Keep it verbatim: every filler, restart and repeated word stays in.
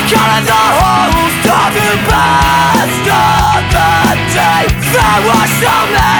calendar holds to the best of the day. There were so many